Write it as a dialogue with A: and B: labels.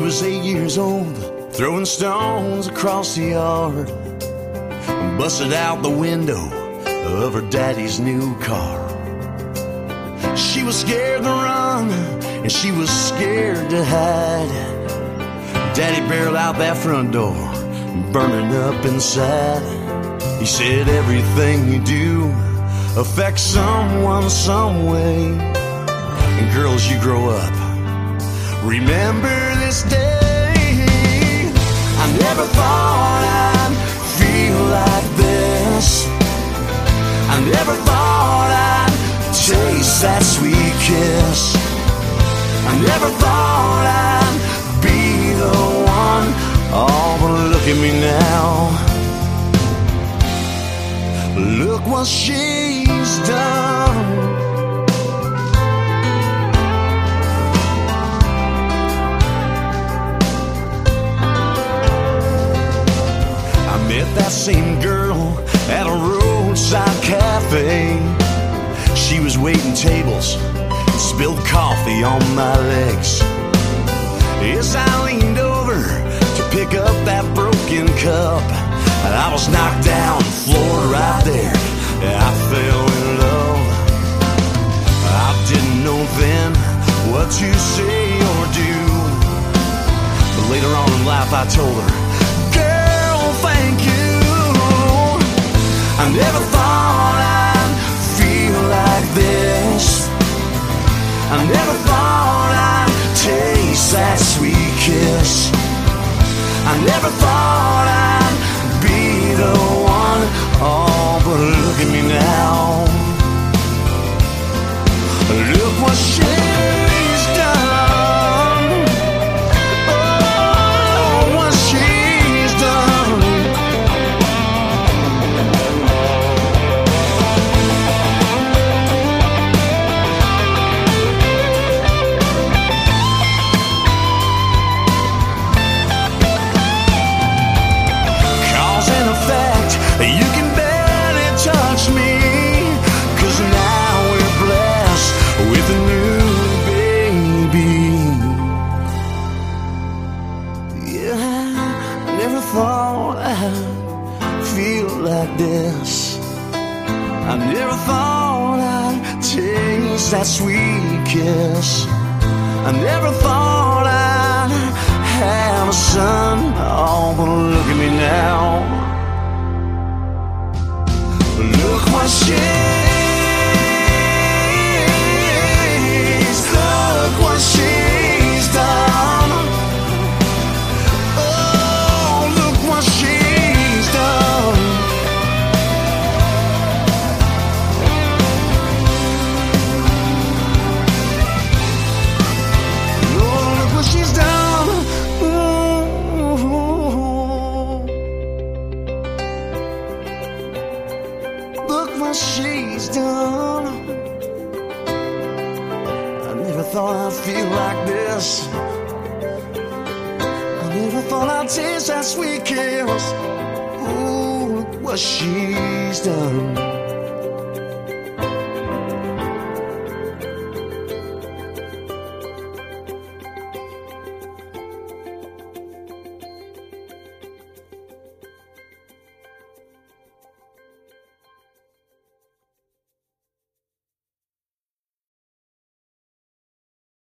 A: was 8 years old, throwing stones across the yard, busted out the window of her daddy's new car. She was scared to run, and she was scared to hide. Daddy barreled out that front door, burning up inside. He said everything you do affects someone some way. And girls, you grow up, remember this day. I never thought I'd feel like this. I never thought I'd taste that sweet kiss. I never thought I'd be the one. Oh, but look at me now. Look what she's done. I met that same girl at a roadside cafe. She was waiting tables and spilled coffee on my legs. As I leaned over to pick up that broken cup, I was knocked down, floored right there. I fell in love. I didn't know then what to say or do, but later on in life I told her, girl, thank you. I never thought I'd feel like this. I never thought I'd taste that sweet kiss. I never thought I'd be the one. Oh, but look at me now. Look what she's done. Oh, what she's done. Cause in effect, you can barely touch me, 'cause now we're blessed with a new baby. Yeah, I never thought I'd feel like this. I never thought I'd taste that sweet kiss. I never thought I'd have a son. Oh, but look at me now. Look what she's, look what she's done. Oh, look what she's done. Oh, look what she's done. Ooh. Look what she's done. I never thought I'd feel like this. I never thought I'd taste that sweet kiss. Ooh, look what she's done.